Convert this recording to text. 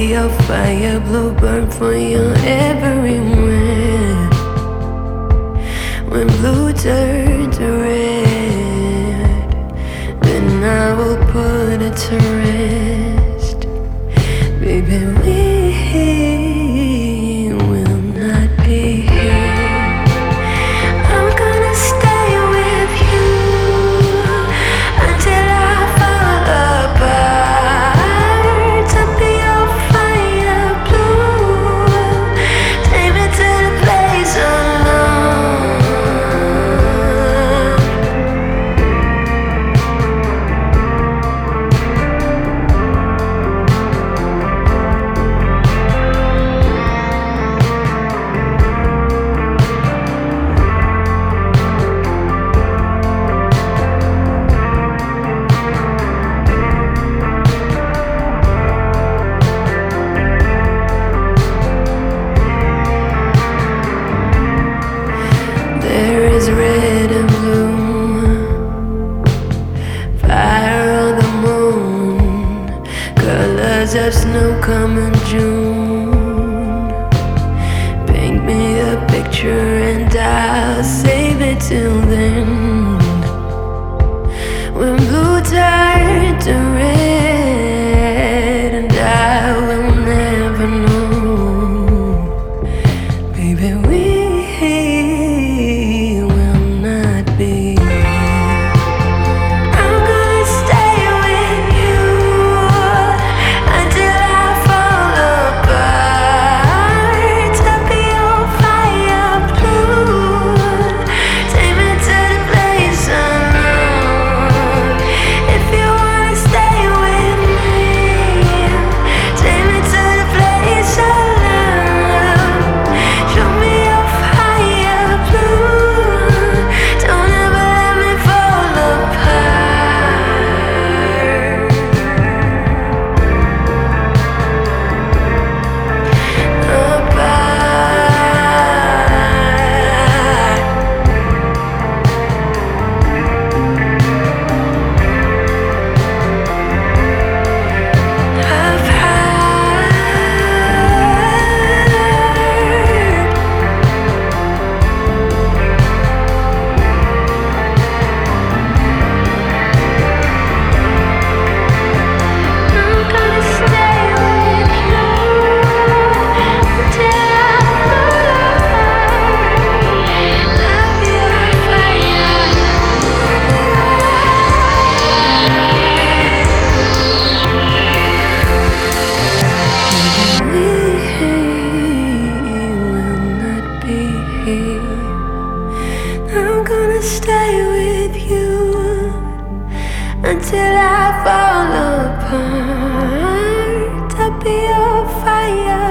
your fire, bluebird for you everywhere. When blue turns red, then I will put it to rest. Baby, we will not be here. I'm gonna stay with you until I fall apart. To be your fire blue, take me to the place alone. There is red and blue, fire on the moon, colors of snow come in June. Paint me a picture and I'll save it till then. When blue turns to red and I will never know. Baby, we will not be. I'm gonna stay with you until I fall apart. To be your fire blue, take me to the place alone. If you wanna stay with me, take me to the place alone. Show me your fire blue, don't ever let me fall apart. I'm gonna stay with you until I fall apart. Love your fire. We will not be here. I'm gonna stay with you until I fall apart. I'll be your fire.